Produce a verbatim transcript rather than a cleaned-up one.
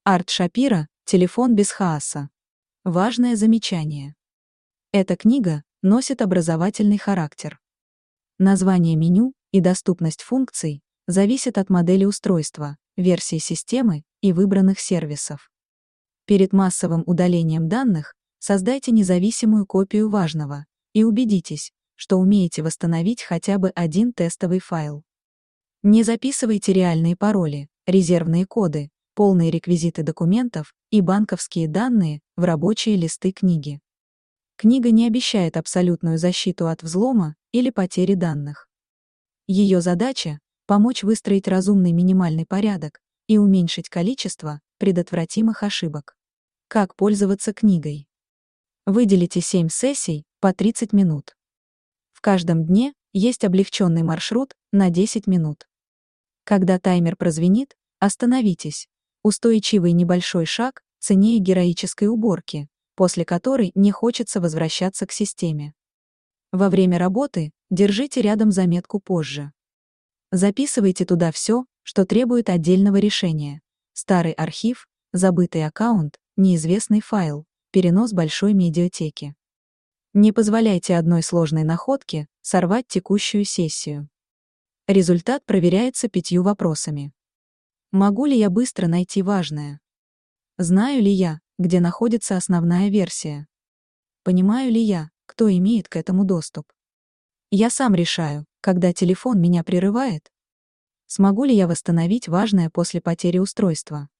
Арт Шапира «Телефон без хаоса». Важное замечание. Эта книга носит образовательный характер. Название меню и доступность функций зависят от модели устройства, версии системы и выбранных сервисов. Перед массовым удалением данных создайте независимую копию важного и убедитесь, что умеете восстановить хотя бы один тестовый файл. Не записывайте реальные пароли, резервные коды, полные реквизиты документов и банковские данные в рабочие листы книги. Книга не обещает абсолютную защиту от взлома или потери данных. Ее задача — помочь выстроить разумный минимальный порядок и уменьшить количество предотвратимых ошибок. Как пользоваться книгой? Выделите семь сессий по тридцать минут. В каждом дне есть облегченный маршрут на десять минут. Когда таймер прозвенит, остановитесь. Устойчивый небольшой шаг ценнее героической уборки, после которой не хочется возвращаться к системе. Во время работы держите рядом заметку «Позже». Записывайте туда все, что требует отдельного решения. Старый архив, забытый аккаунт, неизвестный файл, перенос большой медиатеки. Не позволяйте одной сложной находке сорвать текущую сессию. Результат проверяется пятью вопросами. Могу ли я быстро найти важное? Знаю ли я, где находится основная версия? Понимаю ли я, кто имеет к этому доступ? Я сам решаю, когда телефон меня прерывает. Смогу ли я восстановить важное после потери устройства?